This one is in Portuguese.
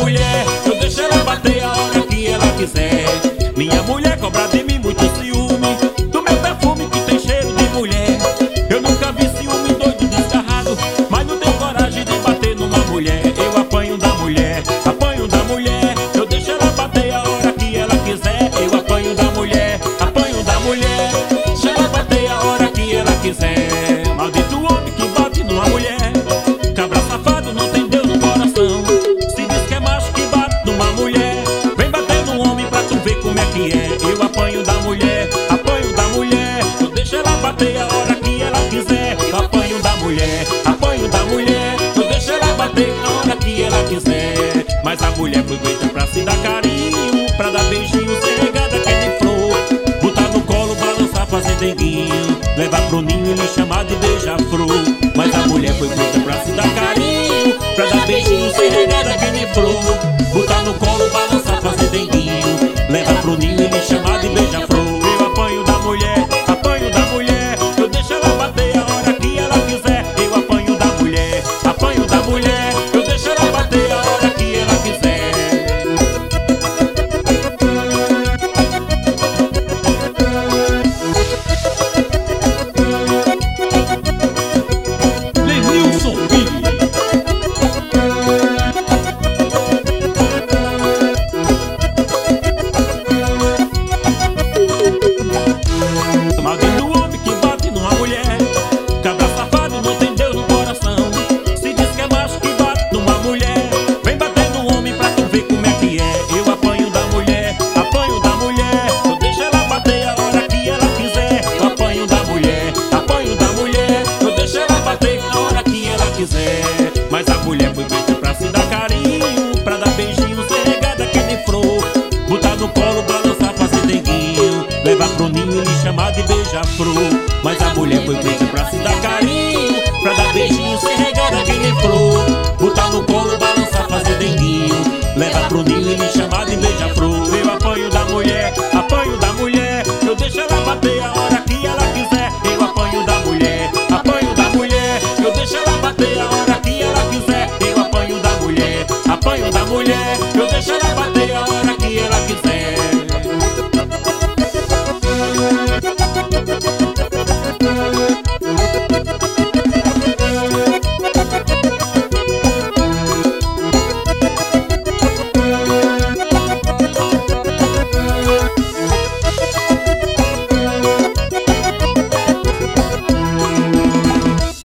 mulher, eu deixo ela bater a hora que ela quiser. Minha mulher cobra de mim muito ciúme do meu perfume que tem cheiro de mulher. Eu nunca vi ciúme doido desgarrado, mas não tenho coragem de bater numa mulher. Eu apanho da mulher, apanho da mulher, eu deixo ela bater a hora que ela quiser. Eu apanho da mulher, apanho da mulher, deixo ela bater a hora que ela quiser. Maldito homem que bate numa mulher, cabra safado, não tem Deus no coração. Se diz que é macho que bate numa mulher, vem bater no homem pra tu ver como é que é. Eu apanho da mulher, eu deixo ela bater a hora que ela quiser. Eu apanho da mulher, eu deixo ela bater a hora que ela quiser. Mas a mulher foi feita pra se dar carinho, pra dar beijinho, ser regada que nem flor, botar no colo, balançar, fazer denguinho, levar pro ninho e lhe chamar de beija-flor. Mas a mulher foi feita pra se dar carinho, pra dar beijinho, ser regada que nem flor, botar no colo, balançar, fazer denguinho, levar pro ninho e lhe chamar de beija-flor. Eu apanho da mulher, eu deixo ela bater a hora que ela quiser. Eu apanho da mulher, eu deixo ela bater a hora que ela quiser. Lenilson Filho. Maldito homem que bate numa mulher, cabra safado, não tem Deus no coração. Se diz que é macho que bate numa mulher, vem bater no homem pra tu ver como é que é. Eu apanho da mulher, eu deixo ela bater a hora que ela quiser. Eu apanho da mulher, eu deixo ela bater a hora que ela quiser. Mas a mulher foi feita pra se dar carinho, pra dar beijinho, ser regada que nem flor, botar no colo, balançar, fazer denguinho, levar pro ninho e lhe chamar de beija-flor. Mas a mulher foi feita